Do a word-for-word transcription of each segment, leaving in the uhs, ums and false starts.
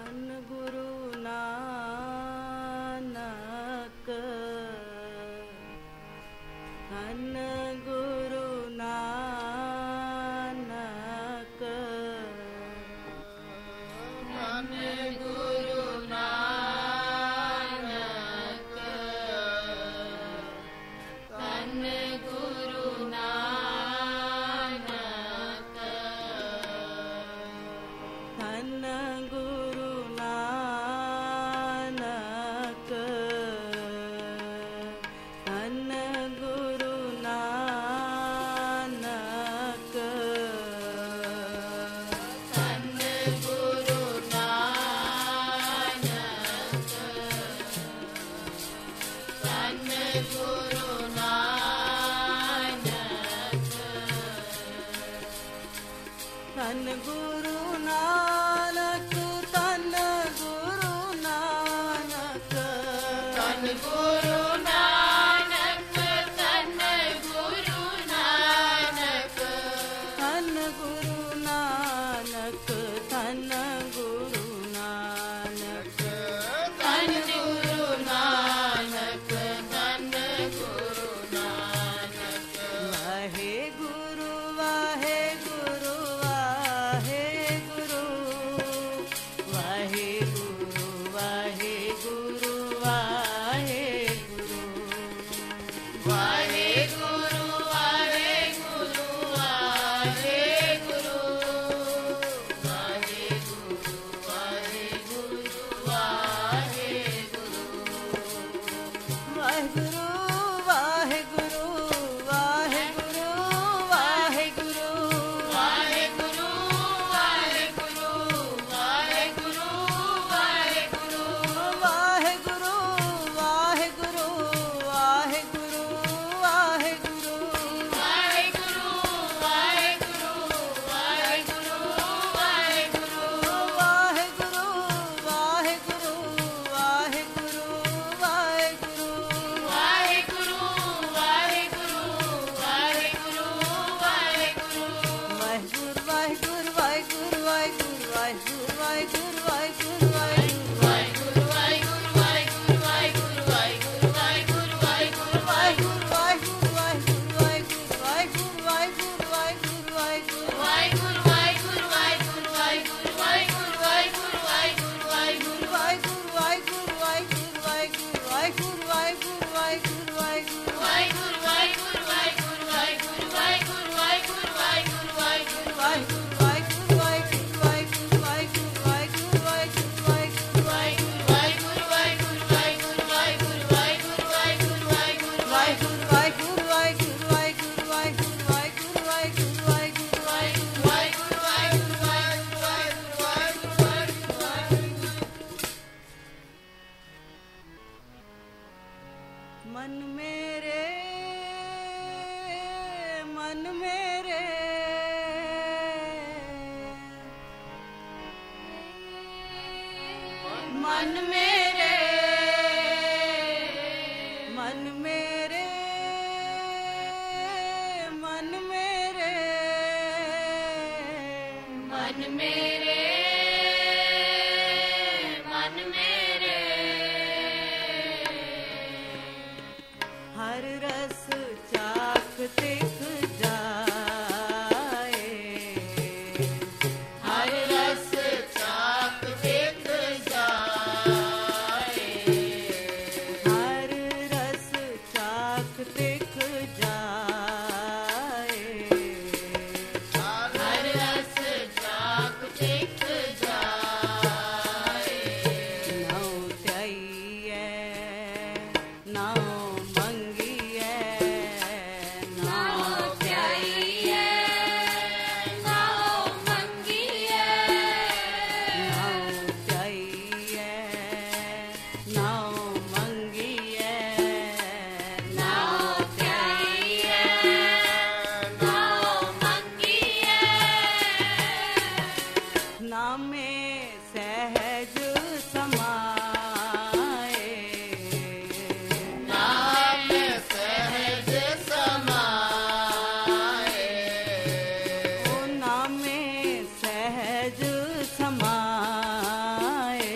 ਸਹਿਜ ਸਮਾਏ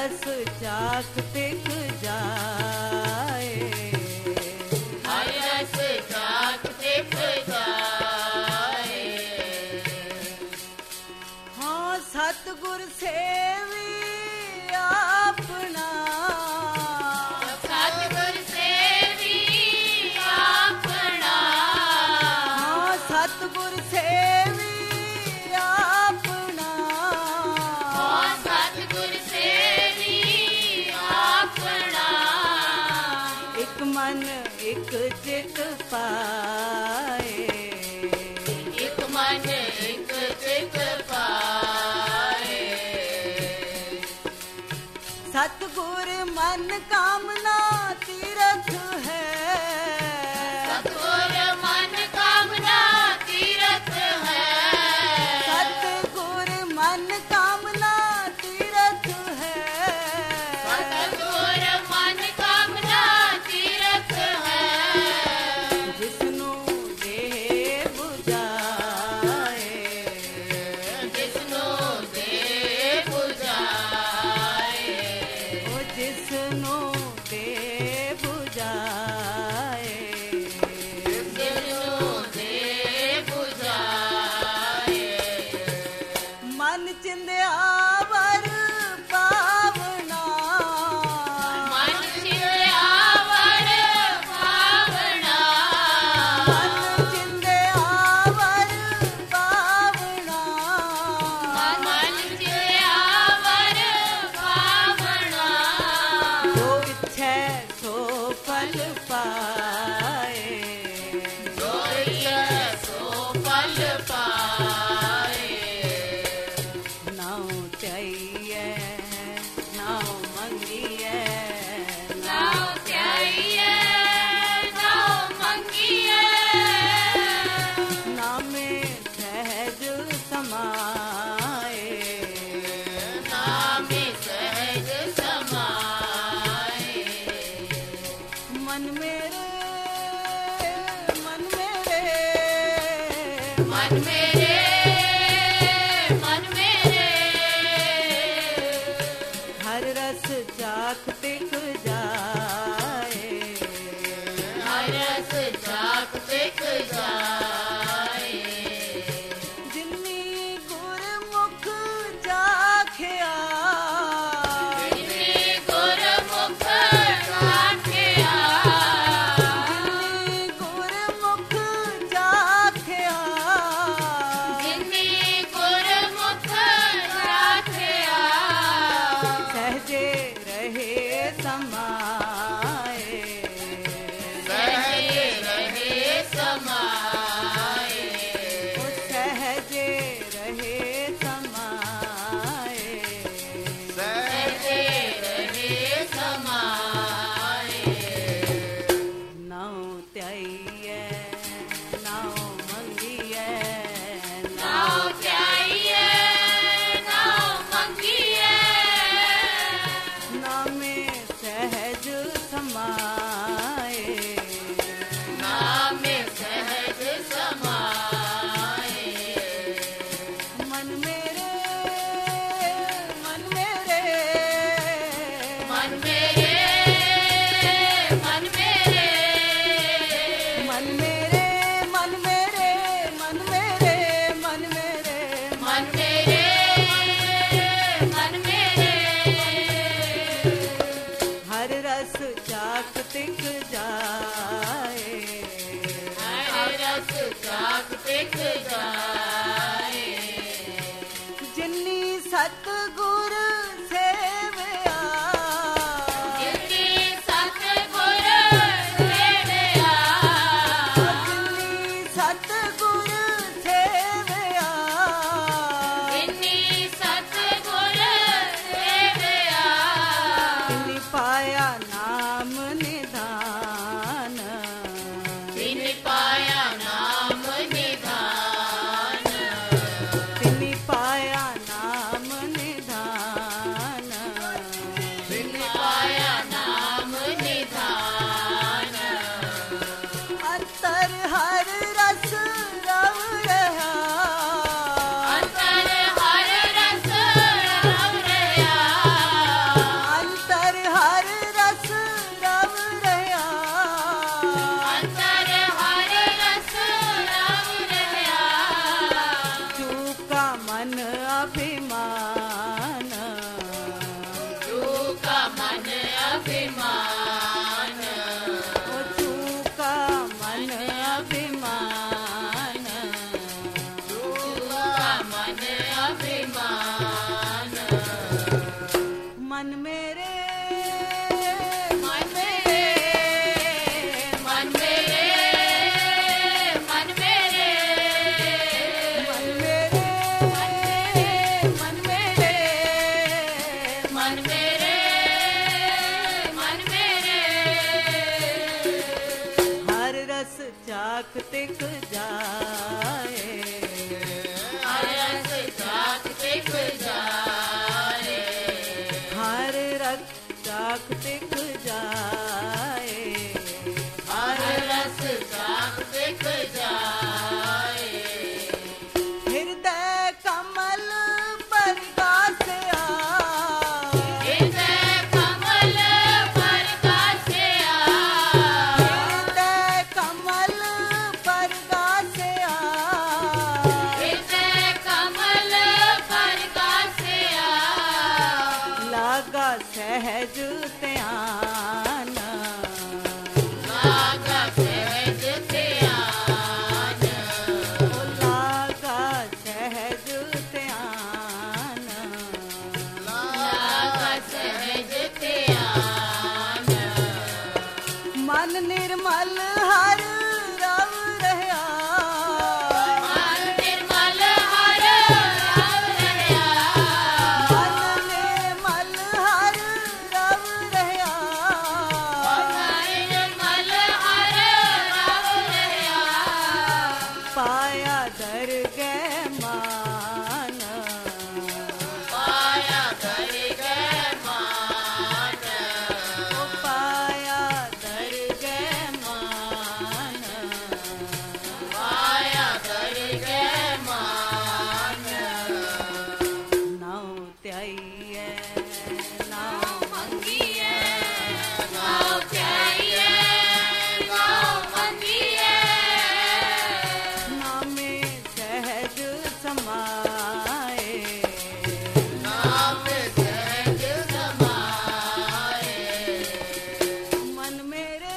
रस चाख तिख जाए, हर रस चाख तिख जाए। हाँ सतगुर सेवी आपना, सतगुर सेवी आपना। हाँ सतगुर सेवी आपना, हाँ सतगुर सेवी आपना। एक मन एक चित पाए, एक मन एक चित पाए। सतगुर मन कामना तीरथ है, सतगुर मन कामना तीरथ है। सतगुर मन कामना तीरथ है, सतगुर मन कामना तीरथ है। जिसनु देह बुझाए, जिसनु देह बुझाए। ओ जिसनु देह बुझाए। जिसनु देह बुझाए। मन चिंध्यावर पावना, मन चिंध्यावर पावना। मन चिंध्यावर पावना, मन चिंध्यावर पावना। जो इच्छै सो फल पाए, जो इच्छै सो फल पाए। नाउ चाहिए नाउ मंगिए, नाउ चाहिए नाउ मंगिए। नामे सहज समाए, नामे सहज समाए। मन मेरे मन मेरे मन मेरे मन मेरे। हर रस चाख तिख जाए, हर रस चाख तिख जाए। जिन्नी गुरमुख चाखिया, जिन्नी गुरमुख चाखिया। जिन्नी गुरमुख चाखिया, जिन्नी गुरमुख चाखिया। सहजे रहे समाए, सहजे रहे समाए। ओ सहजे रहे समाए। सहजे रहे समाए। नाउ त्याइए नाउ मंगिए, नाउ चाहिए नाउ मंगिए। नामे सहज समाए। नामे सहज समाए। मन मेरे मन मेरे मन मेरे मन मेरे। मन मेरे मन मेरे मन मेरे मन मेरे मन मेरे मन मेरे। हर रस चाख तिख जाए, हर रस चाख तिख जाए। जिन्नी सतगुर सेविया, जिन्नी सतगुर सेविया। जिन्नी सतगुर सेविया, जिन्नी सतगुर सेविया। तिन्नी पाया नाम निधान, तिन पाया नाम निधान। तिन्नी पाया नाम निधान। तिन पाया नाम निधान। अंतर हर रस रव रहा, अंतर हर रस रव रहा। मन अभिमान, छुआ मन अभिमान। मन मेरे मन मेरे, मन मेरे, मन मेरे, मन मेरे मन मेरे मन मेरे, मन मेरे, हर रस चाख तिक जाए, हर रस चाख तिक जाए, हर रस चाख तिक जाए, हर रस चाख तिक जाए। हृदय कमल परगासया, हृदय कमल परगासया, हृदय कमल परगासया, हृदय कमल परगासया, लागा सहज त्यान, लागा सहज ध्यान, ओ लागा सहज त्यान, लागा सहज ध्यान। मन निर्मल हर रव रहा, मन निर्मल हर रव रहा, मन निर्मल हर रव रहा, मन निर्मल हर रव रहा, पाया दरगह मान, पाया कर गए मान, ओ पाया दरगह मान, पाया कर गए मान। नाउ त्याइए नाउ मंगिए नाव प्याइए, नाव मंगिए, नामे सहज समाए, नाम सहज समाए। मन मेरे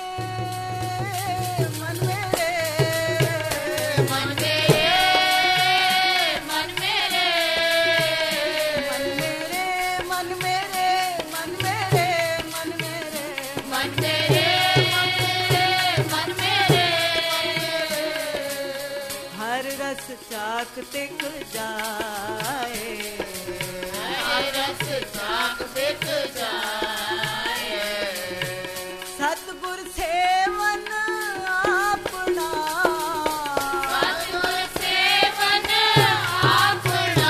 मन मेरे मन मेरे, मन मेरे, मन मेरे मन मेरे मन मेरे मन मेरे मन मेरे, मन मेरे, हर रस चाख तिक जाए, हर रस चाख तिक जाए। सतगुर सेवन अपना, सतगुर सेवन आपना,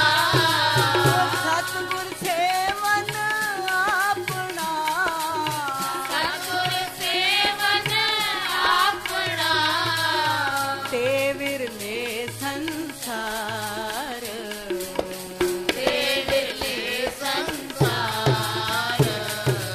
सतगुर सेवन अपना, सतगुर सेवन आपना, ते विरले संसार, ते विरले संसार,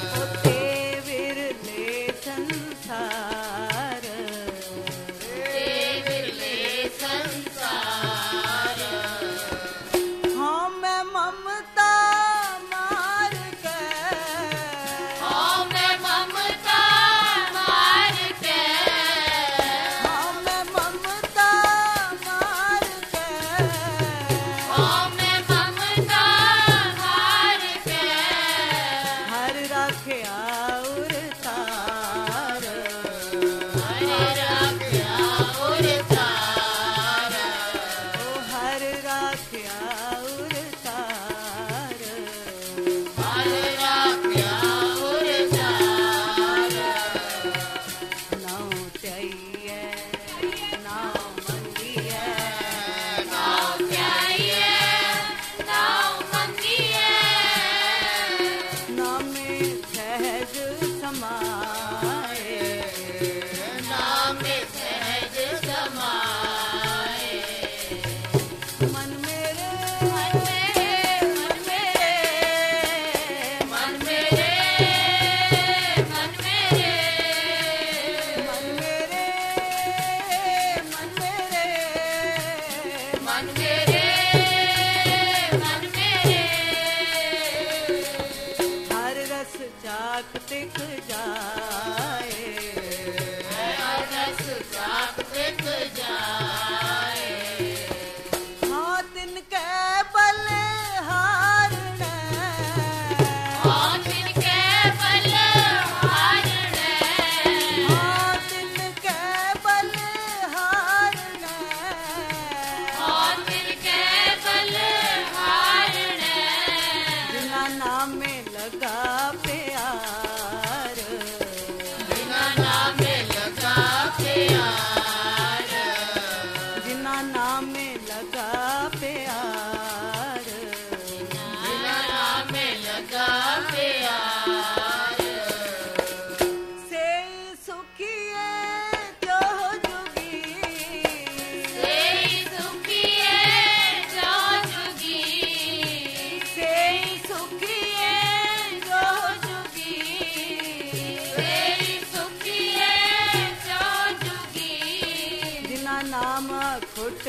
जिना नाम खुट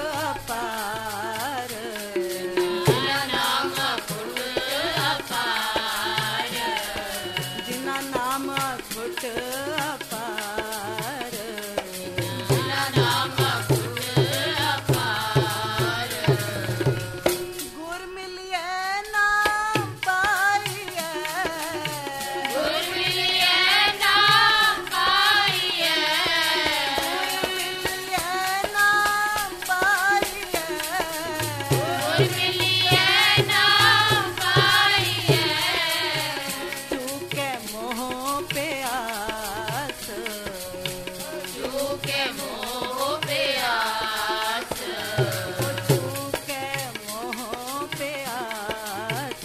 अपार, जिना नाम खुट अपार, जिना नाम खुट अपार, जिना नाम खुट अपार। गुर मिलिए नाम पाइए, गुर मिलिए नाम पाइए, गुर मिलिए नाम पाइए, गुर मिलिए नाम पाइए। चूके मोह प्यास, चूके मोह प्यास, चूके मोह प्यास,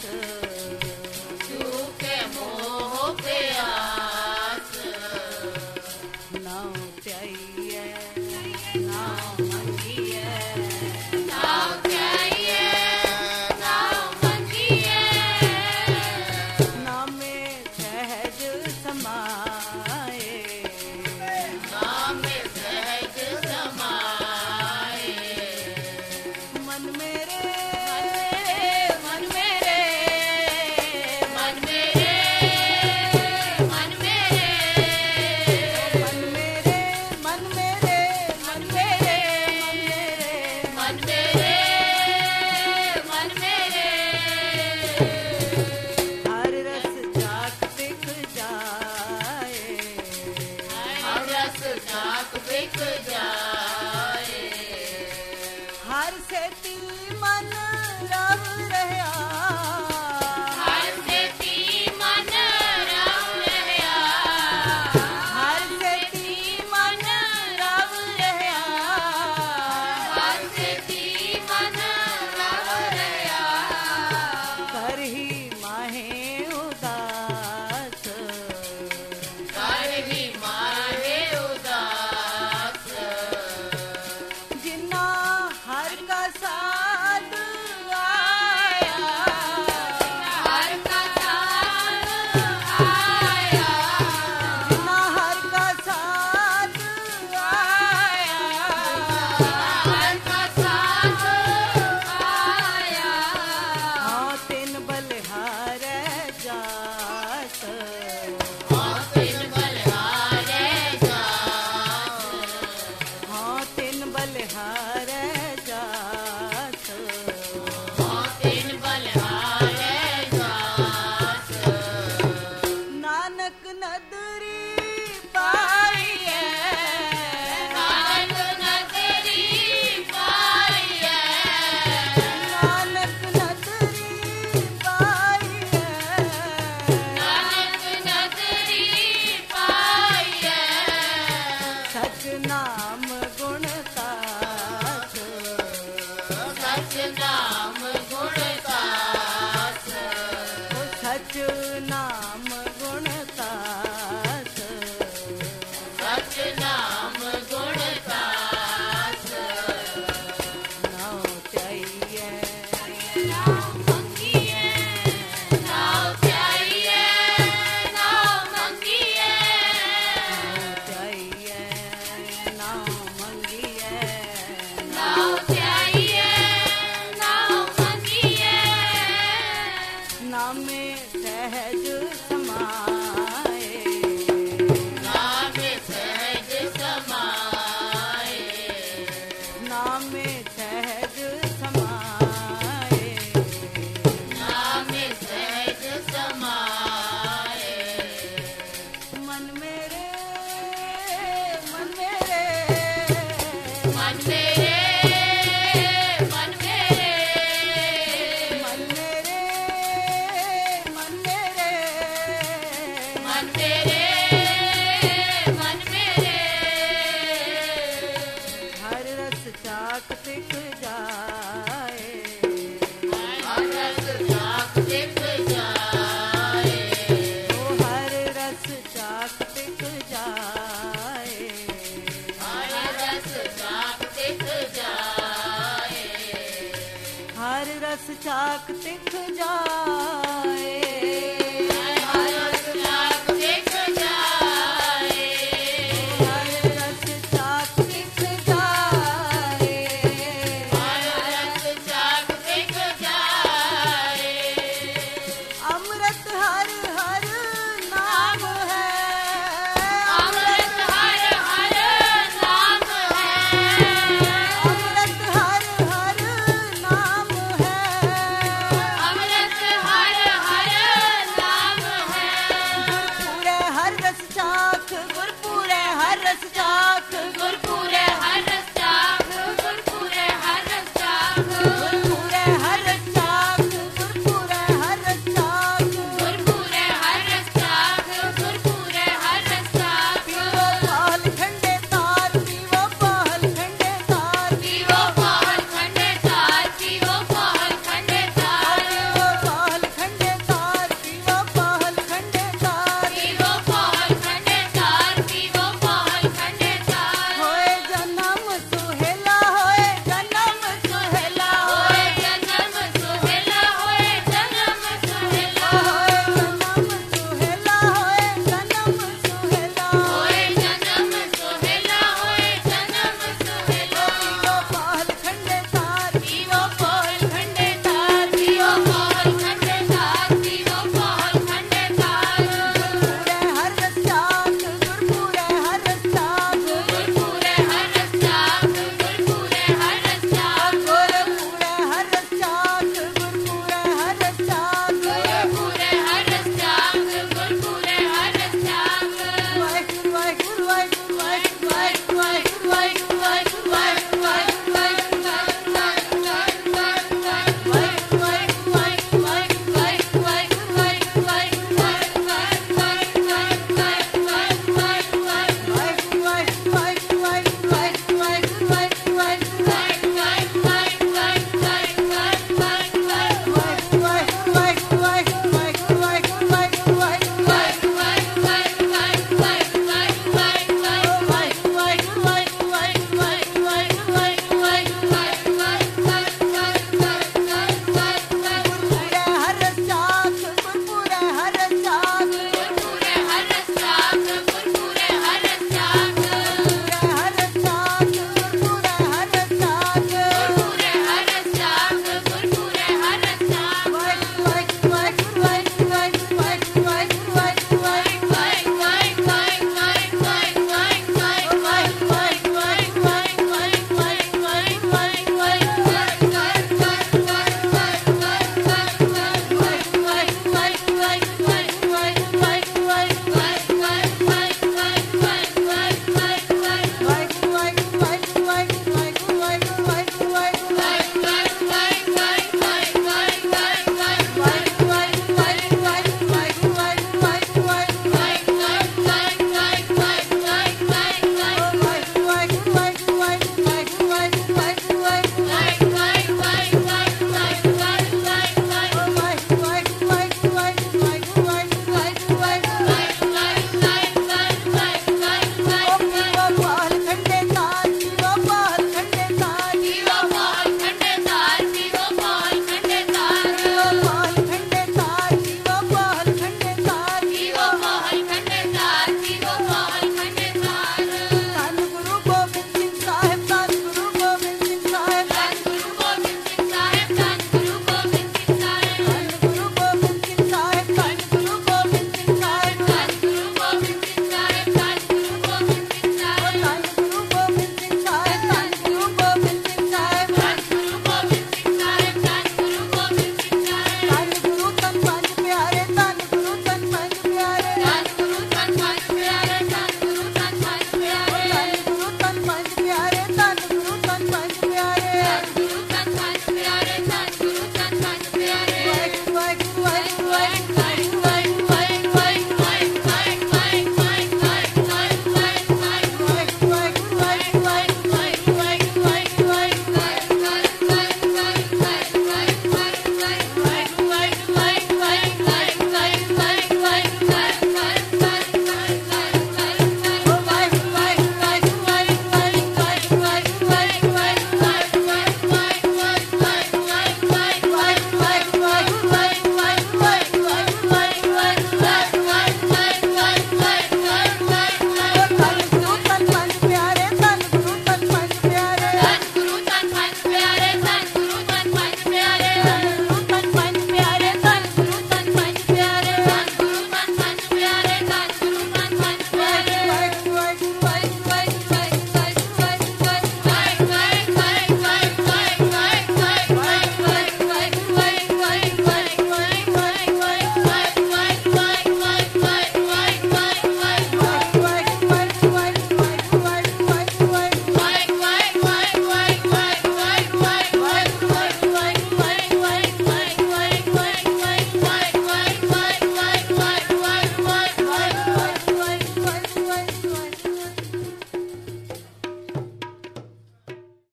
चूके मोह प्यास। नाम प्याइए नाम मंगिए, नाम प्याइए नाम मंगिए, नामे सहज समाए, नाम सहज समाए। मन मेरे मन मेरे, मन मेरे, मन मेरे, मन मेरे, मन मेरे, मन मेरे, मन मेरे, मन मेरे, मन मेरे। हर रस जाक दिख जाए, हर रस जाक बिक जाए, हर सेती मन रव रहा, हर सेती मन रव रहा, हर सेती मन रव रहा, हर सेती मन रव रहा। कर ही माहे उदास, कर ही माहे उदास, जिन्ना हर का साथ आया, हर का साथ आया, जिन्ना हर का साथ आया, हर का साथ आया। हाँ तिन बलिहार जात, हाँ तिन बलिहारे जात, हाँ तिन बलिहार जात, हाँ तिन बलिहारे जात। नानक नदरी पाइए, नानक नदरी पाइए, नानक नदरी पाइए, नानक नदरी पाइए। सच नाम गुण तास, सच नाम गुण तास, सच नाम गुण तास, सच नाम गुण तास। नाम चाहिए नाम मंगिए, नाम प्याइए नाम मंगिए, चाहिए नाम मंगिए, नाम प्याइए नाम मंगिए। नामे सहज समाए, नाम सहज समाए, नामे सहज समाए, नाम सहज समाए। मन मेरे, मन मेरे, मन मेरे, मन मेरे, मन मेरे, मन मेरे, मन मेरे, मन मेरे। हर रस चाक दिख जाए, हर रस जाक दिख जाए, ओ हर रस चाक दिख जाए, हर रस जाक दिख जाए, हर रस चाक दिख जाए।